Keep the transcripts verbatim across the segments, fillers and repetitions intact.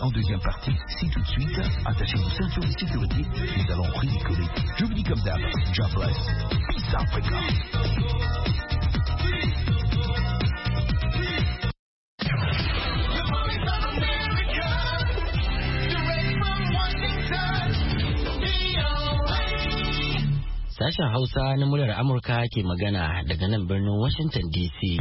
en deuxième partie. Si tout de suite, attachez vos ceintures de sécurité, nous allons rigoler. Je vous dis comme d'hab, God bless. Peace Africa. Sashen Hausa na muryar Amurka ke magana daga nan birnin Washington D C.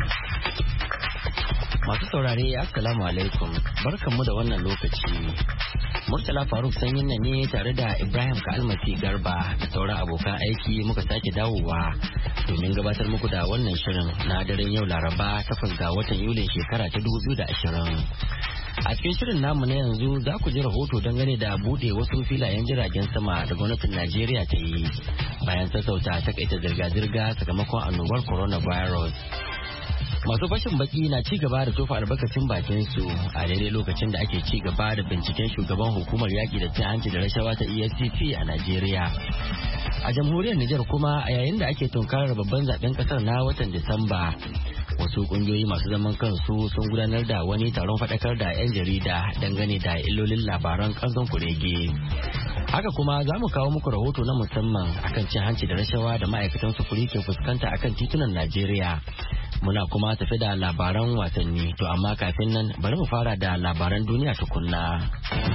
Masu saurare assalamu alaikum, barkanmu da wannan lokaci. Murtala Faruk sanyin nan ne tare da Ibrahim Kalmasi Garba da sauran abokan aiki muka sake dawowa domin gabatar muku da wannan shirin na daren yau Laraba takwas ga watan Yulin shekara ta dubu biyu da ashirin. A cikin shirin namu na yanzu za ku ji rahoto dangane da bude wasu filayen jiragen sama da gwamnatin Najeriya ta yi bayan sassauta takaita zirga-zirga sakamakon annobar coronavirus. Masu fashin baki na ci gaba da tofa albarkacin bakin su a daidai lokacin da ake ci gaba da binciken shugaban hukumar yaƙi da cin hanci da rashawa ta E F C C a Najeriya. A jamhuriyar Nijar kuma a yayin da ake tunkarar babban zaben kasar na watan Disamba, wasu kungiyoyi masu zaman kansu sun gudanar da wani taron faɗakar da 'yan jarida dangane da illolin labaran kanzon kurege. Haka kuma za mu kawo muku rahoto na musamman akan cin hanci da rashawa da ma'aikatan sufuri ke fuskanta akan titunan Najeriya. Muna kuma tafi da labaran wasanni, to amma kafin nan bari mu fara da labaran duniya tukunna.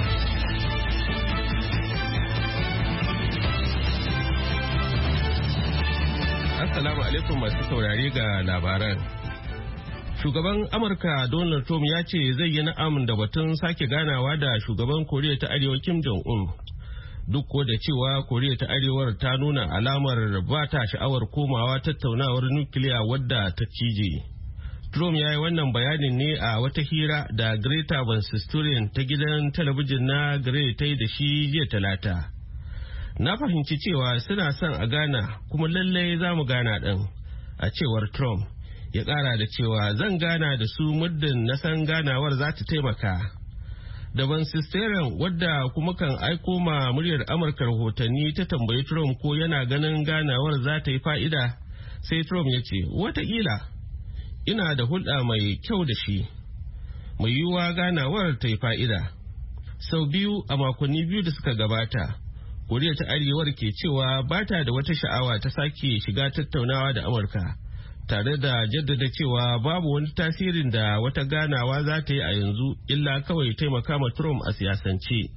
Assalamu alaikum masu saurare ga labaran. Shugaban Amurka Donald Trump ya ce zai yi na'am da batun sake ganawa da shugaban Koriya ta Arewa Kim Jong-un. Duk ko da cewa Koriya ta Arewar ta nuna alamar ba ta sha'awar komawa tattaunawar nukiliya wadda ta cije. Trump ya yi wannan bayanin ne a wata hira da Greta Van Susteren ta gidan talabijin na Gray ta yi da shi jiya Talata. Na fahimci cewa suna son a gana kuma lallai za mu gana ɗin, a cewar Trump. Ya ƙara da cewa zan gana da su muddin na san ganawar za ta taimaka. Da Van Susteren wadda kuma kan aiko ma muryar Amurka rahotanni ta tambayi Trump ko yana ganin ganawar za ta yi fa'ida, sai Trump ya ce, wataƙila ina da hulɗa mai kyau da shi, mai yiwuwa ganawar ta yi fa'ida. Sau biyu a makonni biyu da suka gabata, Koriya ta Arewar ke cewa ba ta da wata sha'awa ta sake shiga tattaunawa da Amurka, tare da jaddada cewa babu wani tasirin da wata ganawa za ta yi a yanzu illa kawai taimaka ma Trump a siyasance.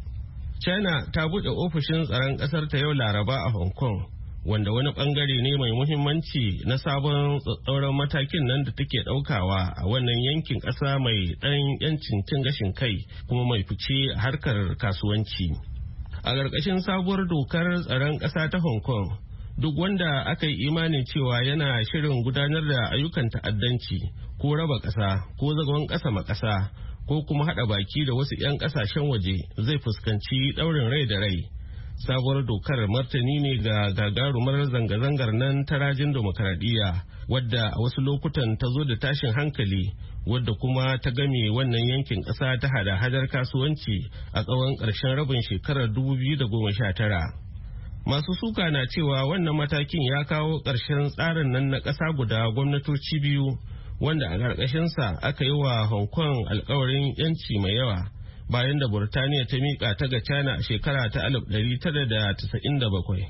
China ta buɗe ofishin tsaron ƙasar ta yau Laraba a Hong Kong, wanda wani ɓangare ne mai muhimmanci na sabon tsatsauran matakin nan da take ɗaukawa a wannan yankin ƙasa mai ɗan yancin cin gashin kai kuma mai fice a harkar kasuwanci. A ƙarƙashin sabuwar dokar tsaron ƙasa ta Hong Kong, duk wanda aka yi imanin cewa yana shirin gudanar da ayyukan ta'addanci ko raba ƙasa ko zagon ƙasa ma ƙasa ko kuma haɗa baki da wasu 'yan ƙasashen waje zai fuskanci ɗaurin rai da rai. Sabuwar dokar martani ne ga gagarumar zanga-zangar nan ta rajin demokaradiyya wadda a wasu lokutan ta zo da tashin hankali, wadda kuma ta game wannan yankin ƙasa ta hada-hadar kasuwanci a tsawon ƙarshen rabin shekarar dubu biyu da goma sha tara. Masu suka na cewa wannan matakin ya kawo ƙarshen tsarin nan na ƙasa guda gwamnatoci biyu, wanda a ƙarƙashinsa aka yi wa Hong Kong alkawarin 'yanci mai yawa bayan da Burtaniya ta miƙa ta ga China a shekara ta alif ɗari tara da casa'in da bakwai.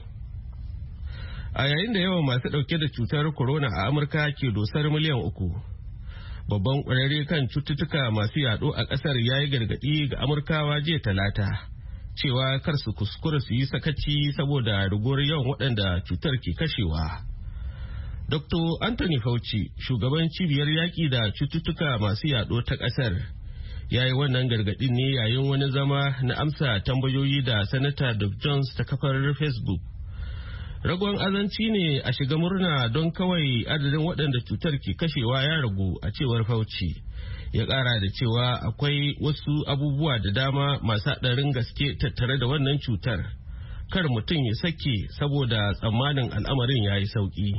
A yayin da yawan masu ɗauke da cutar corona a Amurka ke dosar miliyan uku, babban ƙwararre kan cututtuka masu yaɗo a ƙasar ya yi gargaɗi ga Amurkawa jiya Talata cewa kar su kuskura su yi sakaci saboda riguwar yawan waɗanda cutar ke kashewa. Doktor Anthony Fauci, shugaban cibiyar yaƙi da cututtuka masu yaɗo ta ƙasar, ya yi wannan gargaɗin ne yayin wani zama na amsa tambayoyi da Sanata Doug Jones ta kafar Facebook. Ragon azanci ne a shiga murna don kawai adadin waɗanda cutar ke kashewa ya ragu, a cewar Fauci. Ya ƙara da cewa akwai wasu abubuwa da dama masu haɗarin gaske tattare da wannan cutar. Kar mutum ya sake saboda tsammanin al'amarin ya yi sauƙi.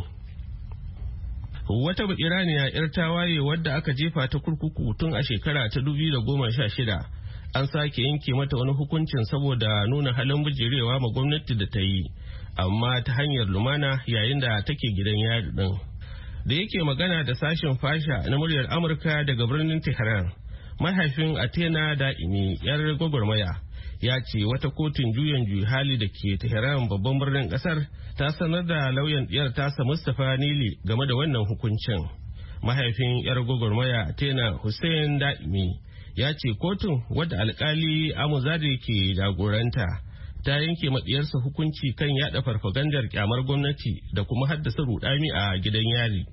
Wata Iraniya 'yar tawaye wadda aka jefa ta kurkuku tun a shekara ta dubu da goma sha shida an sake yanke mata wani hukuncin saboda nuna halin bijirewa ma gwamnati da ta yi, amma ta hanyar lumana yayin da take gidan yari din. Da yake magana da sashen fasha na muryar Amurka daga birnin Tehran, mahaifin Athena Daimi yar gwagwarmaya ya ce wata kotun juyin juyi hali da ke Tehran babban birnin kasar ta sanar da lauyan diyar tasa Mustapha Nili game da wannan hukuncin. Mahaifin yar gwagwarmaya Athena Hussein Daimi ya ce kotun wadda alkali Amuzade ke jagoranta ta yanke matsayarsa hukunci kan yada farfagandar kyamar gwamnati da kuma haddasa rudami a gidan yari.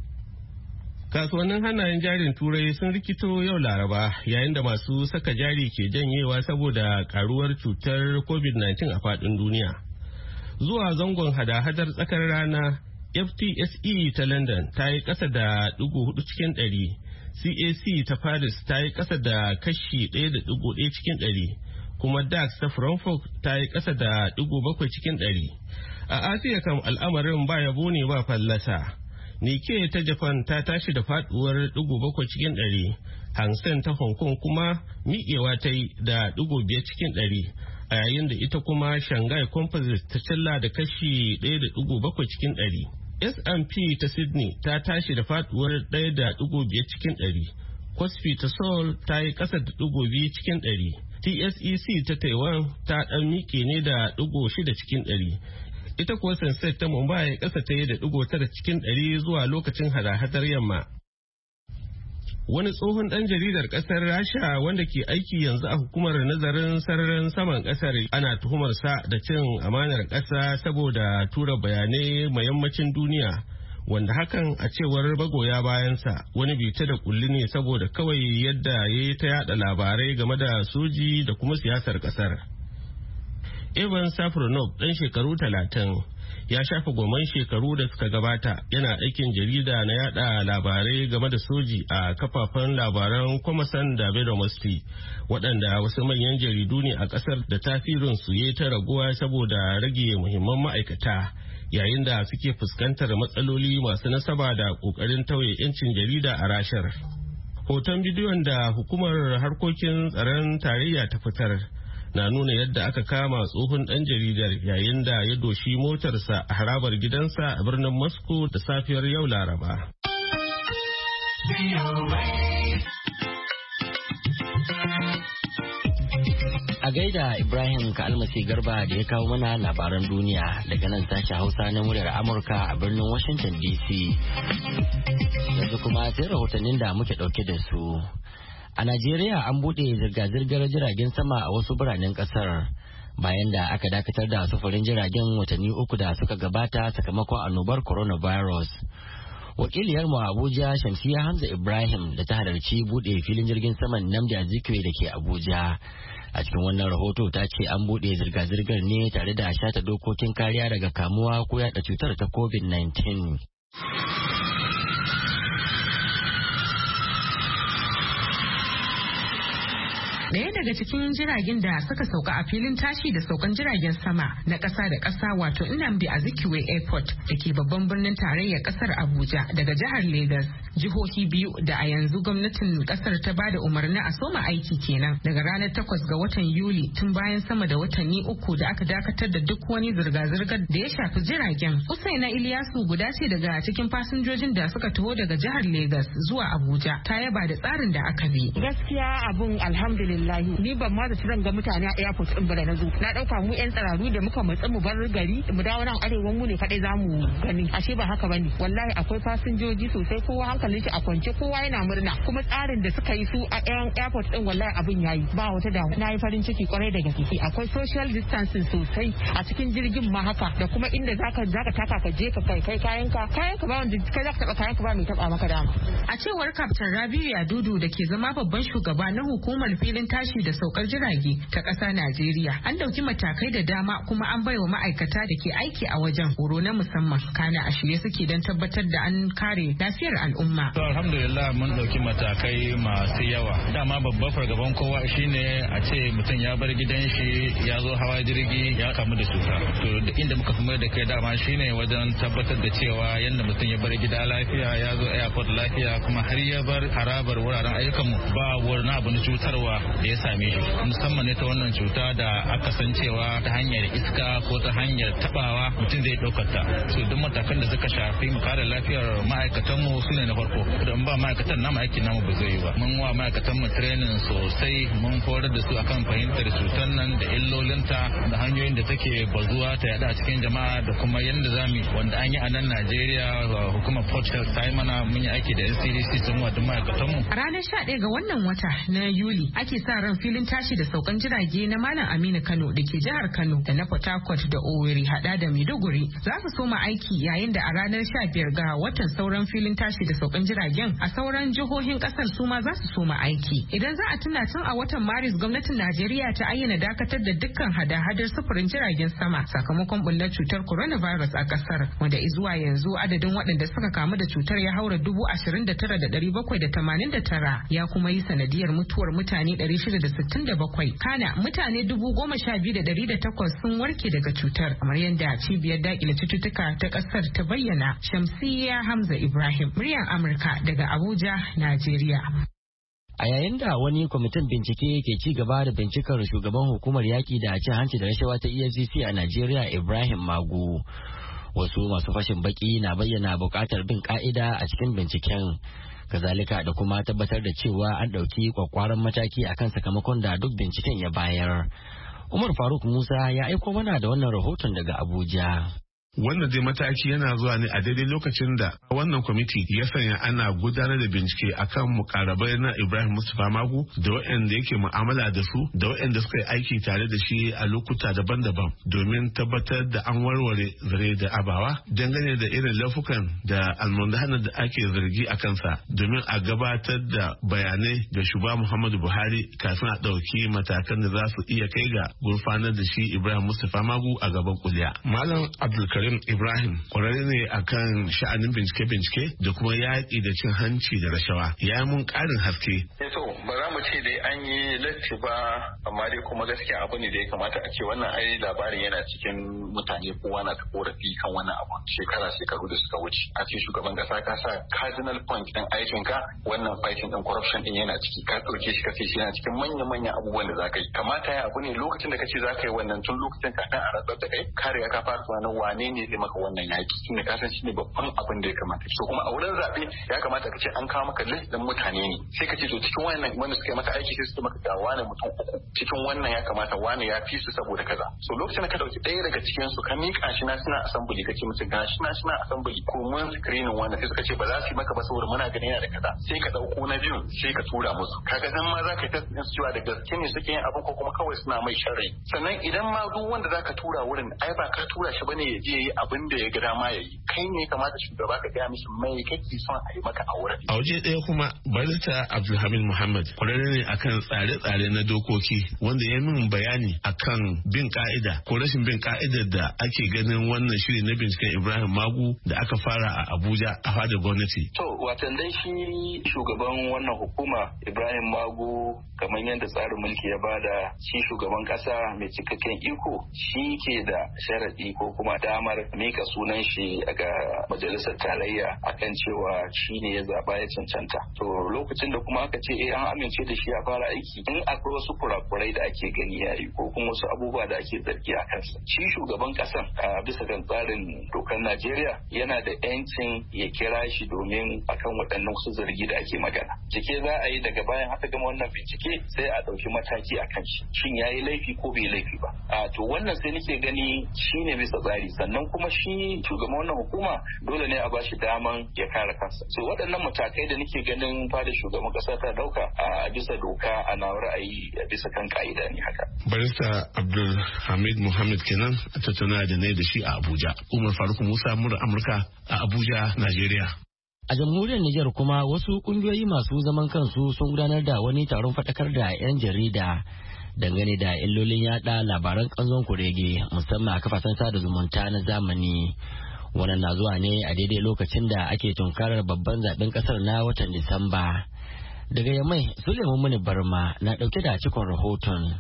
Kasuwannin hannayen jarin turai sun rikito yau Laraba yayin da masu saka jari ke janyewa saboda karuwar cutar covid nineteen a faɗin duniya. Zuwa zangon hada-hadar tsakar rana, F T S E ta London ta yi ƙasa da ɗigo hudu cikin ɗari, C A C ta Paris ta yi ƙasa da kashi ɗaya da ɗigo ɗaya cikin ɗari, kuma DAX ta Frankfurt ta yi ƙasa da ɗigo bakwai cikin ɗari. A Asiya kam al'amarin ba yabo ne ba fallasa. Nikkei ta Japan ta tashi da faduwar ɗigo bakwai cikin ɗari, Hang Seng ta Hong Kong kuma miƙewa ta yi da ɗigo biyar cikin ɗari, a yayin da ita kuma Shanghai Composite ta cilla da kashi ɗaya da ɗigo bakwai cikin ɗari. S and P ta Sydney ta tashi da faduwar ɗaya da ɗigo biyar cikin ɗari, Kospi ta Seoul ta yi ƙasa da ɗigo biyu cikin ɗari, T S E C ta Taiwan ta ɗan miƙe ne da ɗigo shida cikin ɗari. Ita kuwa Sensex ta Mumbai ƙasa ta yi da ɗigo tara cikin ɗari zuwa lokacin hada-hadar yamma. Wani tsohon ɗan jaridar ƙasar Rasha wanda ke aiki yanzu a hukumar nazarin sararin saman ƙasar ana tuhumarsa da cin amanar ƙasa saboda tura bayanai ma yammacin duniya, wanda hakan a cewar magoya bayansa wani bita da kulli ne saboda kawai yadda ya yi ta yada labarai game da soji da kuma siyasar ƙasar. Evan Safronov ɗan shekaru talatin ya shafa goman shekaru da suka gabata yana aikin jarida na yada labarai game da soji a kafafen labaran Komasan da Vedomosti, waɗanda wasu manyan jaridu ne a ƙasar da tasirin su ya ta raguwa saboda rage muhimman ma'aikata yayin da suke fuskantar matsaloli masu nasaba da ƙoƙarin tauye 'yancin jarida a Rashar. Hoton bidiyon da hukumar harkokin tsaron tarayya ta fitar na nuna yadda aka kama tsohon ɗan jaridar yayin da ya doshi motarsa a harabar gidansa a birnin Moscow da safiyar yau Laraba. A gaida Ibrahim Kalmasi Garba da ya kawo mana labaran duniya daga nan sashen Hausa na muryar Amurka a birnin Washington D C. Yanzu kuma sai rahotannin da muke ɗauke da su. A Najeriya an buɗe zirga-zirgar jiragen sama a wasu biranen ƙasar bayan da aka dakatar da sufurin jiragen watanni uku da suka gabata sakamakon annobar coronavirus. Wakiliyar mu Abuja Shamsiyya Hamza Ibrahim da ta halarci buɗe filin jirgin saman Nnamdi Azikiwe da ke Abuja. A cikin wannan rahoto ta ce an buɗe zirga-zirgar ne tare da shata dokokin kariya daga kamuwa ko yaɗa cutar ta covid nineteen. Daya daga cikin jiragen da suka sauka a filin tashi da saukan jiragen sama na ƙasa da ƙasa wato Nnamdi Azikiwe Airport da ke babban birnin tarayyar ƙasar Abuja daga jihar Lagos. Jihohi biyu da a yanzu gwamnatin ƙasar ta bada umarni a soma aiki kenan daga ranar takwas ga watan Yuli tun bayan sama da watanni uku da aka dakatar da duk wani zirga-zirgar da ya shafi jiragen. Usaina Iliyasu guda ce daga cikin fasinjojin da suka taho daga jihar Lagos zuwa Abuja ta yaba da tsarin da aka bi. Gaskiya abun alhamdulillah ni ban ma da zan ga mutane a airport din bara na zo na dauka mu yan tsararu da muka matsa mu bar gari mu dawo nan arewa mu ne kadai zamu gani ashe ba haka bane wallahi akwai fasinjoji sosai kowa hankalin shi a kwance kowa yana murna kuma tsarin da suka yi su a yan airport din wallahi abin yayi ba wata damu na yi farin ciki kwarai da gaske akwai social distancing sosai a cikin jirgin ma haka da kuma inda zaka zaka taka ka je ka kai kai kayanka kayanka ba wanda kai zaka taba kayanka ba mai taba maka dama. A cewar Captain Rabiu Yadudu da ke zama babban shugaba na hukumar filin tashi da saukar jirage ta ƙasa Najeriya an dauki matakai da dama kuma an baiwa ma'aikata da ke aiki a wajen horo na musamman kana a shirye suke don tabbatar da an kare lafiyar al'umma. To alhamdulillah mun dauki matakai masu yawa dama babban fargaban kowa shine a ce mutum ya bar gidan shi ya zo hawa jirgi ya kamu da cuta to inda muka fi da kai dama shine wajen tabbatar da cewa yadda mutum ya bar gida lafiya ya zo airport lafiya kuma har ya bar harabar wuraren ayyukanmu ba wani abu na cutarwa da ya same shi musamman ne ta wannan cuta da aka san cewa ta hanyar iska ko ta hanyar tabawa mutum zai ɗaukar ta so duk matakan da suka shafi mu kare lafiyar ma'aikatan mu sune na farko don ba ma'aikatan namu aikin namu ba zai yi ba. Mun wa ma'aikatan mu training sosai, mun horar da su akan fahimtar cutar nan da illolinta da hanyoyin da take bazuwa ta yada a cikin jama'a da kuma yadda za mu wanda an yi a nan Najeriya hukumar Port Health ta yi mana mun yi aiki da N C D C sun wa duk ma'aikatan mu. A ranar sha ɗaya ga wannan wata na Yuli ake sa ran filin tashi da saukan jirage na Malam Aminu Kano da ke jihar Kano da na Port Harcourt da Owerri hada da Maiduguri za su soma aiki yayin da a ranar sha biyar ga watan sauran filin tashi da saukan jiragen a sauran jihohin kasar su ma za su soma aiki. Idan za a tuna tun a watan Maris gwamnatin Najeriya ta ayyana dakatar da dukkan hada-hadar sufurin jiragen sama sakamakon bullar cutar coronavirus a kasar wanda zuwa yanzu adadin waɗanda suka kamu da cutar ya haura dubu ashirin da tara da ɗari bakwai da tamanin da tara ya kuma yi sanadiyar mutuwar mutane ɗari shida da sittin da bakwai. Kana mutane dubu goma sha biyu da ɗari da takwas sun warke daga cutar kamar yadda cibiyar daƙile cututtuka ta ƙasar ta bayyana. Shamsiyya Hamza Ibrahim, muryar Amurka daga Abuja, Najeriya. A yayin da wani kwamitin bincike ke ci gaba da bincikar shugaban hukumar yaƙi da cin hanci da rashawa ta E F C C a Najeriya Ibrahim Magu, wasu masu fashin baki na bayyana buƙatar bin ƙa'ida a cikin binciken. Kazalika da kuma tabbatar da cewa an ɗauki kwakwaran mataki akan sakamakon da duk binciken ya bayar. Umar Faruk Musa ya aiko mana da wannan rahoton daga Abuja. Wannan dai mataki yana zuwa ne a daidai lokacin da wannan kwamiti ya sanya ana gudanar da bincike akan mukarabai na Ibrahim Mustapha Magu da waɗanda yake mu'amala da su da waɗanda suka yi aiki tare da shi a lokuta daban-daban domin tabbatar da an warware zare da abawa dangane da irin laifukan da almundahanar da ake zargi a kansa domin a gabatar da bayanai ga shugaba Muhammadu Buhari kafin a ɗauki matakan da za su iya kai ga gurfanar da shi Ibrahim Mustapha Magu a gaban kuliya. Malam Abdulkarim Ibrahim kwararre ne akan sha'anin bincike-bincike da kuma yaƙi da cin hanci da rashawa. Ya yi mun ƙarin haske. To ba za mu ce dai an yi latti ba, amma dai kuma gaskiya abu ne da ya kamata a ce wannan ai labarin yana cikin mutane kowa na ta korafi kan wannan abu shekara shekaru da suka wuce. A ce shugaban kasa ka sa cardinal point ɗin aikin ka wannan fighting ɗin corruption ɗin yana ciki ka ɗauke shi ka ce shi yana cikin manya-manyan abubuwan da za ka yi. Kamata ya abu ne lokacin da ka ce za ka yi wannan tun lokacin kafin a rantsar da kai ka riga ka fara tunanin wane ne zai maka wannan yaki tunda ka san shine babban abin da ya kamata. So kuma a wurin zaɓe ya kamata ka ce an kawo maka list ɗin mutane ne sai ka ce to cikin wannan wanda suka yi maka aiki sai su maka ga wani mutum uku cikin wannan ya kamata wani ya fi su saboda kaza. So lokacin da ka dauki ɗaya daga cikin su ka miƙa shi na suna assembly kake musu ga shi na suna assembly ko mun screening wanda sai suka ce ba za su yi maka ba saboda muna ganin yana da kaza sai ka dauko na biyu sai ka tura musu kaga nan ma za ka yi test ɗin su cewa da gaske ne suke yin abin ko kuma kawai suna mai sharri. Sannan idan ma duk wanda za ka tura wurin ai ba ka tura shi bane ya je yi abin da ya ga dama ya yi kai ne kamata shugaba ka gaya mishi mai kake son a yi maka a wurin. A waje ɗaya kuma barista Abdulhamid Muhammad kwararre ne akan tsare-tsare na dokoki wanda ya min bayani akan bin ka'ida ko rashin bin ka'idar da ake ganin wannan shiri na binciken Ibrahim Magu da aka fara a Abuja a fadar gwamnati. To watan dai shi shugaban wannan hukuma Ibrahim Magu kamar yadda tsarin mulki ya bada shi shugaban kasa mai cikakken iko shi ke da sharadi ko kuma damar mika sunan shi ga majalisar tarayya akan cewa shi ne ya zaba ya cancanta. To lokacin da kuma aka ce eh an amince da shi ya fara aiki in akwai wasu kurakurai da ake gani yayi ko kuma wasu abubuwa da ake zargi a kansa shi shugaban kasan a bisa kan tsarin dokar Najeriya yana da yancin ya kira shi domin akan waɗannan wasu zargi da ake magana. Cike za a yi daga bayan haka gama wannan bincike sai a ɗauki mataki a kan shi shin ya yi laifi ko bai laifi ba. A to wannan sai nake gani shine bisa tsari sannan kuma shi shugaban wannan hukuma dole ne a ba shi daman ya kare kansa. So waɗannan matakai da nake ganin fada shugaban ƙasa ta ɗauka a bisa doka a na ra'ayi a bisa kan ka'ida ne haka. Barista Abdul Hamid Muhammad kenan a tattauna da ne da shi a Abuja. Umar Faruk Musa mura Amurka a Abuja, Najeriya. A jamhuriyar Nijar kuma wasu kungiyoyi masu zaman kansu sun gudanar da wani taron faɗakar da 'yan jarida dangane da illolin yada labaran kanzon kurege musamman a kafafen sada zumunta na zamani. Wannan na zuwa ne a daidai lokacin da ake tunkarar babban zaben kasar na watan Disamba. Daga Yamai, Suleiman Muni Barma na dauke da cikon rahoton.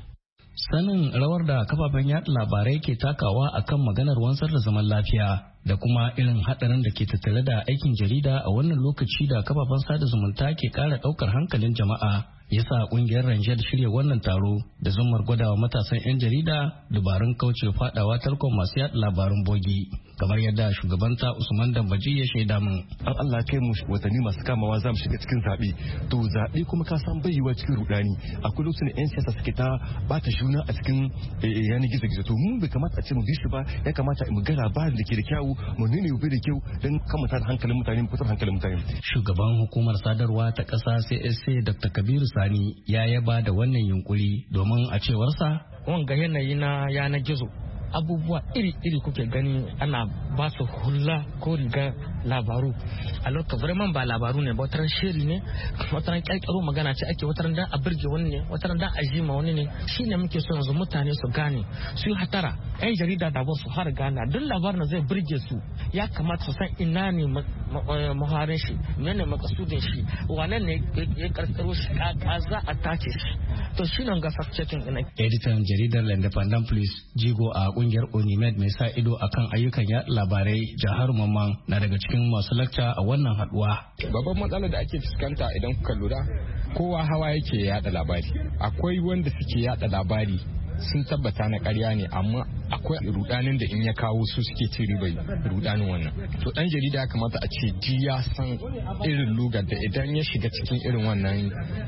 Sanin rawar da kafafen yaɗa labarai ke takawa akan maganar wansar da zaman lafiya da kuma irin haɗarin da ke tattare da aikin jarida a wannan lokaci da kafafen sada zumunta ke ƙara ɗaukar hankalin jama'a ya sa kungiyar Ranger shirya wannan taro da zumar gwadawa matasan 'yan jarida dabarun kauce fadawa tarkon masu yada labarun bogi, kamar yadda shugabanta Usman Dambaji ya shaida min. An Allah kai mu watanni masu kamawa za mu shiga cikin zaɓe, to zaɓe kuma ka san bai yiwa cikin rudani. Akwai lokacin da 'yan siyasa suke ta bata juna a cikin yanar gizo-gizo, to mun bai kamata a ce mu bi shi ba, ya kamata mu ga labarin da ke da kyawu mu nuna bai da kyau don kamata da hankalin mutane mu fitar hankalin mutane. Shugaban hukumar sadarwa ta ƙasa C S A Doctor Kabiru Sani ya yaba da wannan yunkuri domin a cewarsa wanga yanayi na yanar gizo abubuwa iri-iri kuke gani ana ba su hula ko riga labaru a lokacin vraiment ba labaru ne ba wataran shiri ne wataran kyalkyaro magana ce ake wataran dan a birge wani ne wataran dan a jima wani ne shine muke so yanzu mutane su gane su yi hatara yan jarida da ba su har gana duk labarin zai birge su ya kamata su san ina ne muharin shi menene makasudin shi wane ne ya karkaro shi ka za a tace shi to shi nan ga fact checking ina editan jaridar Independent Police jigo a kungiyar Onimed mai sa ido akan ayyukan yaɗa labarai Jahar Mamman na daga cikin masu lakca a wannan haduwa. Babban matsalar da ake fuskanta idan kuka lura kowa hawa yake yada labari. Akwai wanda suke yada labari sun tabbata na ƙarya ne amma akwai rudanin da in ya kawo su suke ci ribai rudanin wannan. To dan jarida ya kamata a ce ji ya san irin lugar da idan ya shiga cikin irin wannan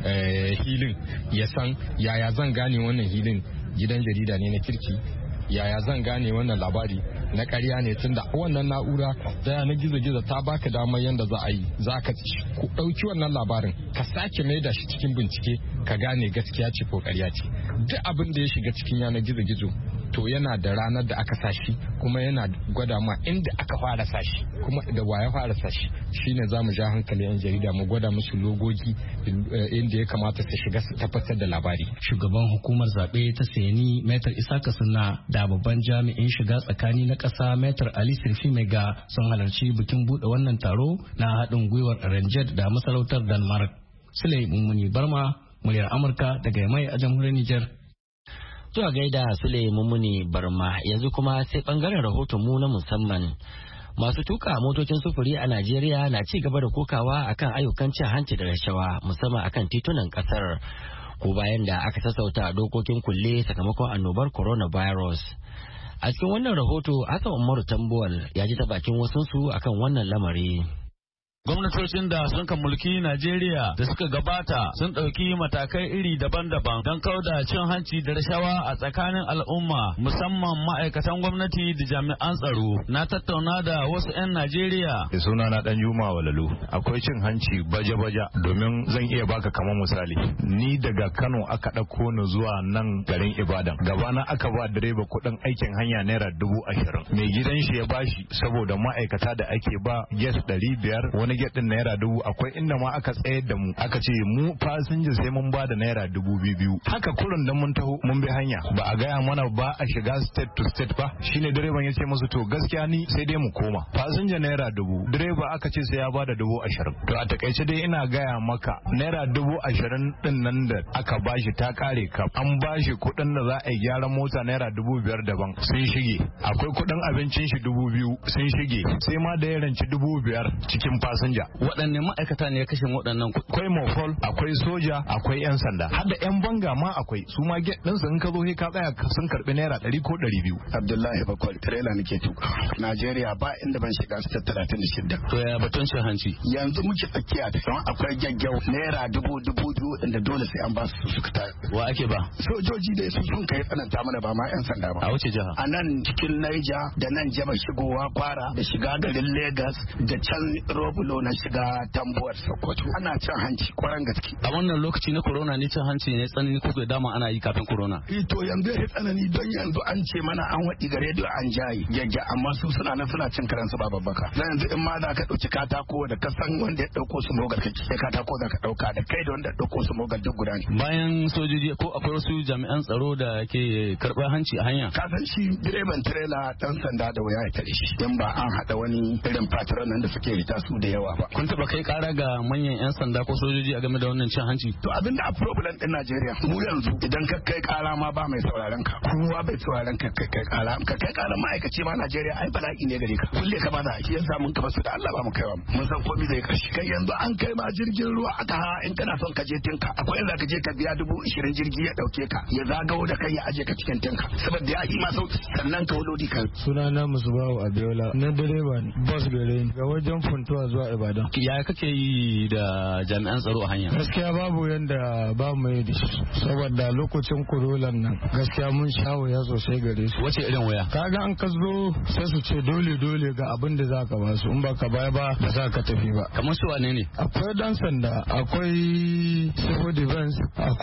hilin ya san yaya zan gane wannan hilin gidan jarida ne na kirki, yaya zan gane wannan labari na ƙarya ne, tunda wannan na'ura da yanar gizo-gizo ta baka damar yadda za a yi za ka ɗauki wannan labarin ka sake mai da shi cikin bincike ka gane gaskiya ce ko ƙarya ce. Duk abin da ya shiga cikin yanar gizo-gizo to yana da ranar da aka sashi kuma yana gwada ma inda aka fara sashi kuma da waya fara sashi shine za mu ja hankali yan jarida mu gwada musu logogi inda ya kamata su shiga su tabbatar da labari. Shugaban hukumar zaɓe ta Seni Metar Isaka Sunna da babban jami'in shiga tsakani na ƙasa Metar Ali Sirfi Mega sun halarci bikin buɗe wannan taro na haɗin gwiwar Ranger da masarautar Denmark. Sule Mummuni Barma, muryar Amurka daga Yamai a jamhuriyar Nijar. Zuwa gaida Sule Mummuni Barma, yanzu kuma sai bangaren rahoton mu na musamman. Masu tuka motocin sufuri a Najeriya na ci gaba da kokawa akan ayyukan cin hanci da rashawa musamman akan titunan kasar. Ko bayan da aka sassauta dokokin kulle sakamakon annobar coronavirus. A cikin wannan rahoto, Hassan Umaru Tambuwal ya ji ta bakin wasunsu akan wannan lamari. Gwamnatocin da sun kan mulki Najeriya da suka gabata sun ɗauki matakai iri daban-daban don kauda cin hanci da rashawa a tsakanin al'umma musamman ma'aikatan gwamnati da jami'an tsaro. Na tattauna da wasu 'yan Najeriya. Suna na Dan Juma Walalu. Akwai cin hanci baja-baja domin zan iya baka kamar misali. Ni daga Kano aka ɗauko ni zuwa nan garin Ibadan. Gabana aka ba direba kuɗin aikin hanya naira dubu ashirin. Mai gidan shi ya bashi saboda ma'aikata da ake ba gas ɗari biyar wani wani gate din naira dubu, akwai inda ma aka tsayar da mu aka ce mu fasinja sai mun ba da naira dubu biyu. Haka kullun dan mun taho mun bi hanya ba a gaya mana ba a shiga state to state ba. Shine direban ya ce musu to gaskiya ni sai dai mu koma. Fasinja naira dubu, direba aka ce sai ya ba da dubu ashirin. To a takaice dai ina gaya maka naira dubu ashirin din nan da aka bashi ta kare ka. An bashi kuɗin da za a yi gyaran mota naira dubu biyar daban sun shige. Akwai kuɗin abincin shi dubu biyu sun shige. Sai ma da ya ranci dubu biyar cikin fasinja. Waɗanne ma'aikata ne ya kashe waɗannan kuɗi? Akwai mofol, akwai soja, akwai 'yan sanda. Har da 'yan banga ma akwai. Su ma get ɗinsu in ka zo ka tsaya sun karɓi naira ɗari ko ɗari biyu. Abdullahi Bakwai, trailer nake tuka. Najeriya ba inda ban shiga su talatin da shida. To ya batun cin hanci? Yanzu muke tsakiya da don akwai gyaggyau naira dubu dubu biyu inda dole sai an ba su suka ta. Wa ake ba? Sojoji da su sun kai tsananta mana ba ma 'yan sanda ba. A wace jiha? A nan cikin Niger da nan jama shigowa Kwara da shiga garin Lagos da can Robulo na shiga Tambuwar Sokoto. Ana cin hanci kwaran gaske. A wannan lokaci na corona ne cin hanci ne tsanani ko da dama ana yi kafin corona. Eh to yanzu ya tsanani don yanzu an ce mana an waɗi ga rediyo an jayi gyagya amma su suna nan suna cin karansu ba babbaka. Na yanzu in ma za ka ɗauki katako da ka san wanda ya ɗauko su mogar kake sai katako za ka ɗauka da kai da wanda ya ɗauko su mogar duk guda ne. Bayan sojoji ko akwai wasu jami'an tsaro da ke karɓar hanci a hanya. Ka san shi direban tirela ɗan sanda da wuya ya tare shi. In ba an haɗa wani irin fatiran nan da suke rita su da yawa kaiwa ba. Kun taba kai kara ga manyan yan sanda ko sojoji a game da wannan cin hanci? To abin da a problem din Najeriya mu yanzu idan ka kai kara ma ba mai sauraron ka. Kowa bai sauraron ka kai kai kara. Ka kai kara ma'aikaci ma Najeriya ai bala'i ne gare ka. Kulle ka ba da shi yasa mun ka basu da Allah ba mu kaiwa. Mun san komai zai kashi. Kai yanzu an kai ma jirgin ruwa aka ha in kana son ka je tinka akwai inda ka je ka biya dubu ishirin jirgi ya dauke ka ya zagawo da kai ya aje ka cikin tinka saboda ya yi ma sauki sannan ka wulodi ka. Sunana Musubawu Abiola na direba ne bus gare ni ga wajen Funtuwa zuwa Ibadan. Ya kake yi da jami'an tsaro a hanya? Gaskiya babu yanda ba mu yi da shi saboda lokacin kurolan nan gaskiya mun sha waya sosai gare su. Wace irin waya? Kaga an ka zo sai su ce dole dole ga abin da zaka ba su in baka baya ba ba za ka tafi ba. Kamar su wane ne? Akwai dan sanda, akwai civil defense,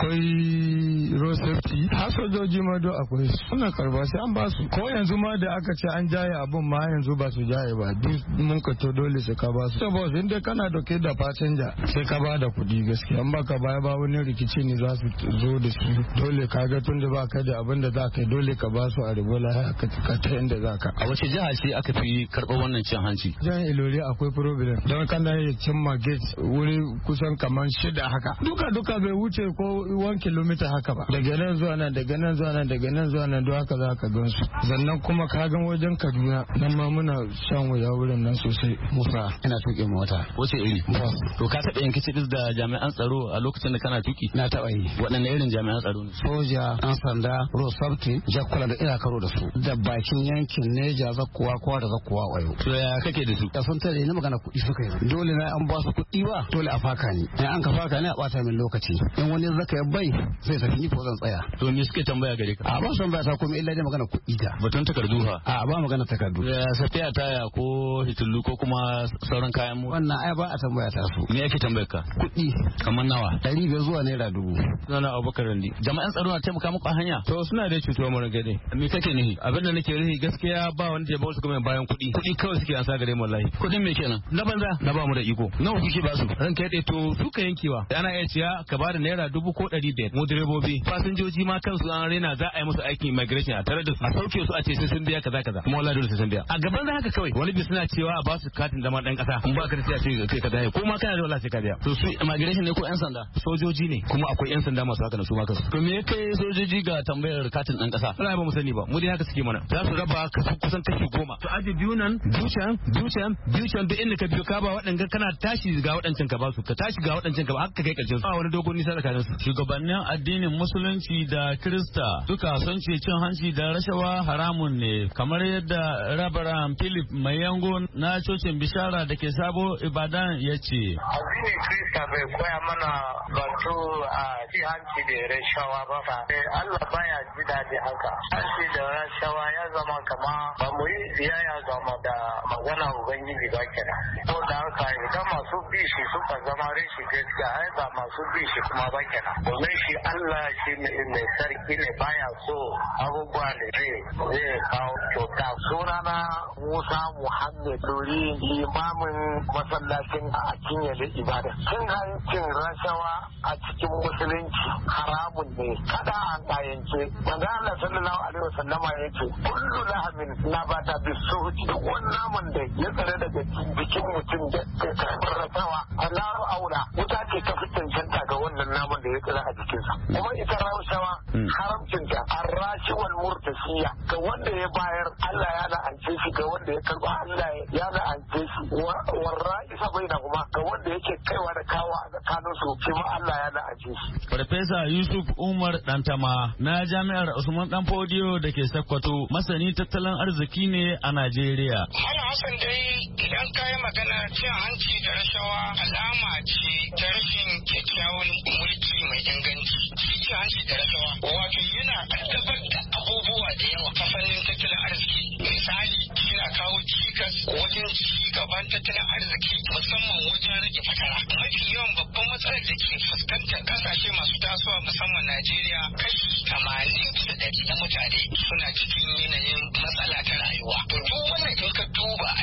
akwai road safety, har sojoji ma do akwai su. Suna karba sai an ba su. Ko yanzu ma da aka ce an jaye abun ma yanzu ba su jaye ba. Duk mun ka to dole sai ka ba su. Saboda inda kana dauke da passenger sai ka ba da kuɗi gaskiya. In baka baya ba wani rikici ne za su zo da su. Dole ka ga tun da ba ka da abin da za ka yi dole ka ba su a ribola ka ta inda za ka. A wace jiha ce aka fi karɓar wannan cin hanci? Jihar Ilori akwai problem. Don kana iya cimma gate wuri kusan kamar shida haka. Duka duka bai wuce ko one kilomita haka ba. Daga nan zuwa nan daga nan zuwa nan daga nan zuwa nan don haka za ka gan su. Sannan kuma ka gan wajen Kaduna nan ma muna shan wuya wurin nan sosai. Musa ina tuƙe mota. Wace iri? To ka taɓa yin kicibis da jami'an tsaro a lokacin da kana tuki? Na taɓa yi. Waɗanne irin jami'an tsaro ne? Soja, ɗan sanda, road safety, jakkula da ina karo da su. Da bakin yankin Neja zakkuwa kowa da zakkuwa wayo. To ya kake da su? Da sun tare ni magana kuɗi suka yi. Dole na an ba su kuɗi ba dole a faka ni. In an ka faka ni a ɓata min lokaci. In wani zaka ya bai zai tafi ni ko zan tsaya. To me suke tambaya gare ka? A ba su tambaya ta komai illa dai magana kuɗi ta. Batun takardu fa? A ba magana takardu. Ya safiya taya ko hitullu ko kuma sauran kayan mu? Wannan ai ba a tambaya ta su. Me yake tambayar ka? Kuɗi. Kamar nawa? Ɗari biyar zuwa naira dubu. Sunana Abubakar Randi. Jama'an tsaro na taimaka muku a hanya? To suna da cutuwa mu gade. Me kake nihi? Abin da nake nufi gaskiya ba wanda ya ba su kuma bayan kuɗi. Kuɗi kawai suke ansa gare mu wallahi. Kuɗin me kenan? Na banza na ba mu da iko. Nawa kuke ba su? Ran kai dai to su ka yankewa. Ana iya ciya ka ba da naira dubu ko ɗari biyar. Mu direbobi fasinjoji ma kansu an rena za a yi musu aikin immigration a tare da su a sauke su a ce sai sun biya kaza kaza. Kuma wallahi dole sai sun biya. A gaban da haka kawai wani bi suna cewa a ba su katin zama dan kasa. In ba ka sai a ce kai ka dai ko ma kana da wallahi sai ka biya. To su immigration ne ko yan sanda? Sojoji ne kuma akwai yan sanda masu haka na su ma kansu. To me kai sojoji ga tambayar katin dan kasa? Allah ba mu sani ba. Mu dai haka suke mana. Za su raba kusan kashi goma. To aje biyu nan, ducan, ducan, ducan duk inda ka biyo ka ba waɗanda kana tashi ga waɗancan ka ba su, ka tashi ga waɗancan ka ba haka kai karshen su. Ba wani dogon nisa tsakanin su. Shugabannin addinin Musulunci da Kirista duka sun ce cin hanci da rashawa haramun ne, kamar yadda Rabaran Philip Mayango na cocin Bishara da ke Sabo Ibadan ya ce. Addinin Kirista bai koya mana batu a ci hanci da rashawa ba fa. Allah baya ji daɗi haka. Hanci da rashawa ya zama kama ba mu yi biyayya zama da magana Ubangiji ba kenan. Ko da haka idan masu bi shi suka zama rashi gaskiya ai ba masu bi shi kuma ba kenan. Domin shi Allah shi mai sarki ne baya so abubuwa da zai zai kawo kyauta. Sunana Musa Muhammad Dori limamin masallacin a Kinyale Ibadan. Cin hancin rashawa a cikin musulunci haramun ne. Kada an kayance. Manzo Allah sallallahu alaihi wasallam ya ce kullu lahamin nabata bisuhti. Duk wani naman da ya tsare daga jikin mutum da ke karɓar rashawa Allahu aula wuta ce ta fi cancanta ga wannan naman da ya tsare a jikinsa. Kuma ita rashawa haramcinta arrashi wal murtasiya ga wanda ya bayar Allah ya la'ance shi ga wanda ya karba Allah ya la'ance shi warra isa baina kuma ga wanda yake kaiwa da kawa a tsakanin su kuma Allah ya la'ance shi. Farfesa Yusuf Umar Dantama na Jami'ar Usman Dan Fodiyo da ke Sokoto masani tattalin arziki ne a Najeriya. Hala Hassan dai idan ka yi magana cin hanci da rashawa alama ce ta rashin kyakkyawan mulki mai inganci. Shi cin hanci da rashawa wato yana addabar da abubuwa da yawa ta fannin tattalin arziki. Misali yana kawo cikas wajen ci gaban tattalin arziki musamman wajen rage fatara. Mafi yawan babban matsalar da ke fuskantar kasashe masu tasowa musamman Najeriya kashi tamanin bisa ɗari na mutane suna cikin yanayin matsala ta rayuwa. To duk wannan in ka duba ai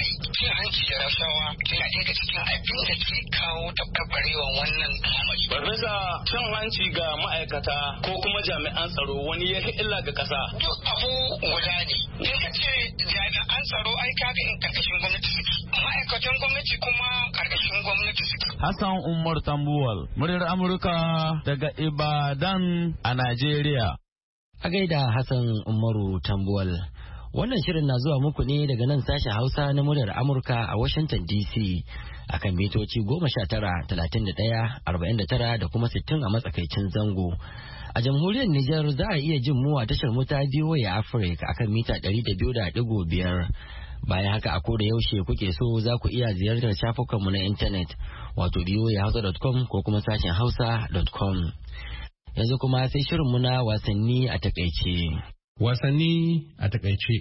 cin hanci da rashawa yana daga cikin abin da ke kawo taɓarɓarewar wannan al'amari. Barnisa cin hanci ga ma'aikata ko kuma jami'an tsaro wani ya illa ga ƙasa. Duk abu guda ne. In ka ce jami'an tsaro ai kaga in karkashin gwamnati suke. Ma'aikatan gwamnati kuma karkashin gwamnati suke. Hassan Umar Tambuwal, muryar Amurka daga Ibadan a Najeriya. A gaida Hassan Umaru Tambuwal. Wannan shirin na zuwa muku ne daga nan sashen Hausa na muryar Amurka a Washington D C akan mitoci goma sha tara, talatin da ɗaya, arba'in da tara da kuma sittin a matsakaicin zango. A jamhuriyar Nijar za a iya jin mu a tashar mu ta B O A Africa akan mita ɗari da biyu da ɗigo biyar. Bayan haka a koda yaushe kuke so za ku iya ziyartar shafukanmu na intanet wato b o a hausa dot com ko kuma sashen hausa dot com. Yanzu kuma sai shirinmu na wasanni a takaice. Wasanni a takaice.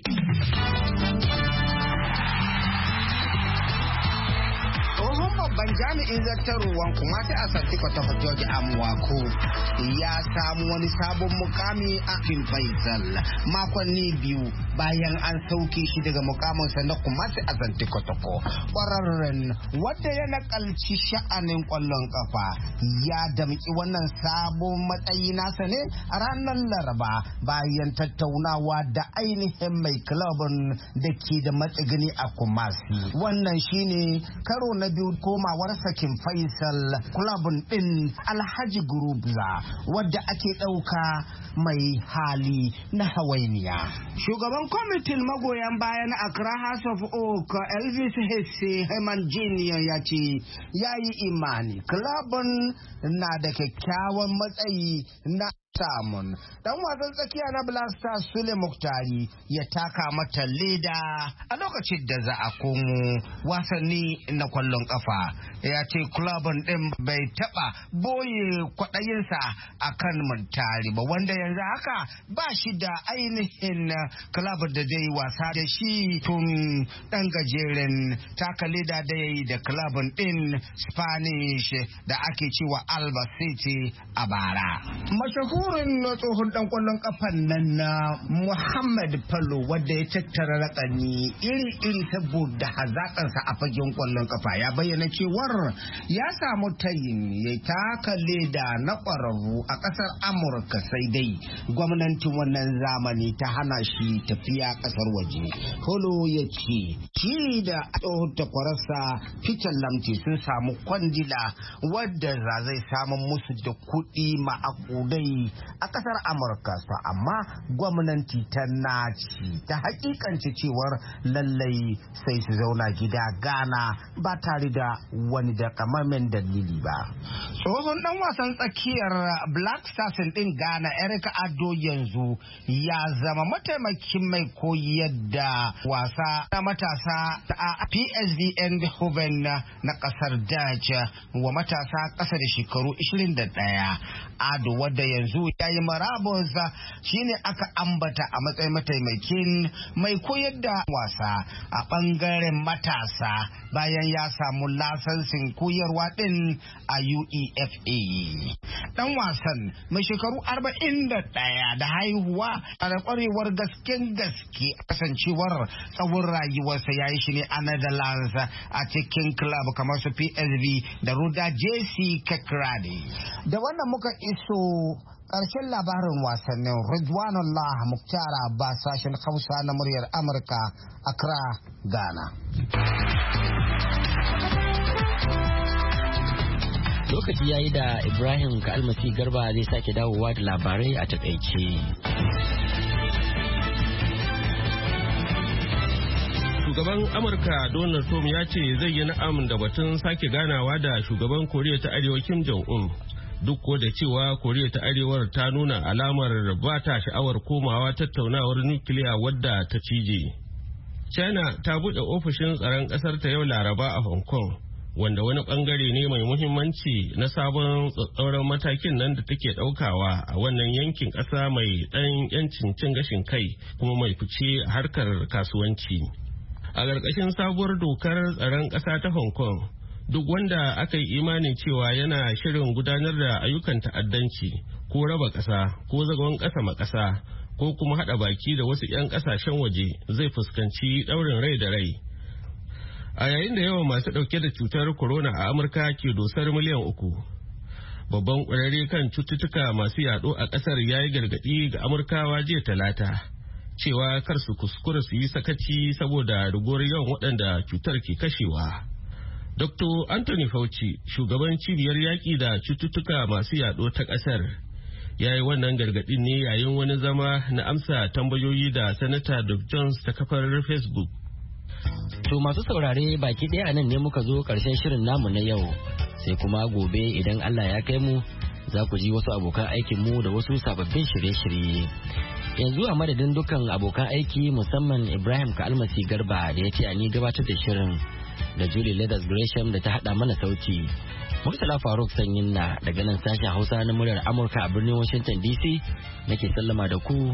Babban jami'in zartarwar kuma ta asarti kwatafa George Amwako ya samu wani sabon mukami a King Faisal makonni biyu bayan an sauke shi daga mukaminsa na kuma ta asarti kwatako. Kwararren wadda ya nakalci sha'anin kwallon kafa ya damki wannan sabon matsayi nasa ne a ranar Laraba bayan tattaunawa da ainihin mai kilabin da ke da matsigini a Kumasi. Wannan shine karo na biyu komawar sakin Faisal kulabun din Alhaji Gurubza wadda ake ɗauka mai hali na hawainiya. Shugaban kwamitin magoyan bayan Accra House of Oak Elvis Hesse Heman Junior ya ce ya yi imani kulabun na da kyakkyawan matsayi na samun dan wasan tsakiya na Black Stars Sule Muktari ya taka mata leda a lokacin da za a komo wasanni na kwallon kafa. Ya ce klubin din bai taba boye kwadayinsa akan Muktari ba, wanda yanzu haka ba shi da ainihin klubin da zai wasa da shi tun dan gajeren taka leda da yayi da klubin din Spanish da ake cewa Alba City a bara. Mashahu burin na tsohon dan kwallon kafan nan na Muhammad Fallo wadda ya tattara rakani iri-iri saboda hazakansa a fagen kwallon kafa ya bayyana cewar ya samu tayin ya taka leda na kwararru a kasar Amurka, sai dai gwamnatin wannan zamani ta hana shi tafiya kasar waje. Fallo ya ce shi da tsohon takwararsa Peter Lamte sun samu kwandila wadda zai samu musu da kuɗi ma'akudai a kasar Amurka, so amma gwamnati ta naci ta hakikanci cewar lallai sai su zauna gida Ghana ba tare da wani da kamamen dalili ba. Tsohon dan wasan tsakiyar Black Stars din Ghana Eric Ado yanzu ya zama mataimakin mai koyar da wasa na matasa a P S V Eindhoven na kasar Dutch wa matasa kasa da shekaru ishirin da ɗaya. Ado wadda yanzu ya yi marabus shine aka ambata a matsayin mataimakin mai koyar da wasa a bangaren matasa bayan ya samu lasansin koyarwa din a U E F A. Dan wasan mai shekaru arba'in da ɗaya da haihuwa a da kwarewar gasken gaske kasancewar tsawon rayuwarsa ya yi shi ne a Netherlands a cikin club kamar su P S V da Roda J C Kekrade. Da wannan muka iso ƙarshen labarin wasannin. Ridwanullah Muktar Abbas, sashen Hausa na muryar Amurka, Accra, Ghana. Lokaci yayi da Ibrahim Kalmasi Garba zai sake dawowa da labarai a takaice. Shugaban Amurka Donald Trump ya ce zai yi na'am da batun sake ganawa da shugaban Koriya ta Arewa Kim Jong-un. Duk ko da cewa Koriya ta Arewar ta nuna alamar ba ta sha'awar komawa tattaunawar nukiliya wadda ta cije. China ta buɗe ofishin tsaron ƙasar ta yau Laraba a Hong Kong, wanda wani ɓangare ne mai muhimmanci na sabon tsatsauran matakin nan da take ɗaukawa a wannan yankin ƙasa mai ɗan yancin cin gashin kai kuma mai fice a harkar kasuwanci. A ƙarƙashin sabuwar dokar tsaron ƙasa ta Hong Kong, duk wanda aka yi imanin cewa yana shirin gudanar da ayyukan ta'addanci ko raba ƙasa ko zagon ƙasa ma ƙasa ko kuma haɗa baki da wasu 'yan ƙasashen waje zai fuskanci ɗaurin rai da rai. A yayin da yawan masu ɗauke da cutar corona a Amurka ke dosar miliyan uku. Babban ƙwararre kan cututtuka masu yaɗo a ƙasar ya yi gargaɗi ga Amurkawa jiya talata cewa kar su kuskura su yi sakaci saboda riguwar yawan waɗanda cutar ke kashewa. Doktor Anthony Fauci, shugaban cibiyar yaƙi da cututtuka masu yaɗo ta ƙasar, ya yi wannan gargaɗin ne yayin wani zama na amsa tambayoyi da Sanata Doug Jones ta kafar Facebook. To masu saurare baki ɗaya nan ne muka zo ƙarshen shirin namu na yau, sai kuma gobe idan Allah ya kai mu za ku ji wasu abokan aikin mu da wasu sababbin shirye-shirye. Yanzu a madadin dukkan abokan aiki musamman Ibrahim Ka'almasi Garba da ya ce a ni gabatar da shirin da Julie Leathers Gresham da ta haɗa mana sauti. Murtala Faruk Sanyin na daga nan sashen Hausa na muryar Amurka a birnin Washington D C nake sallama da ku.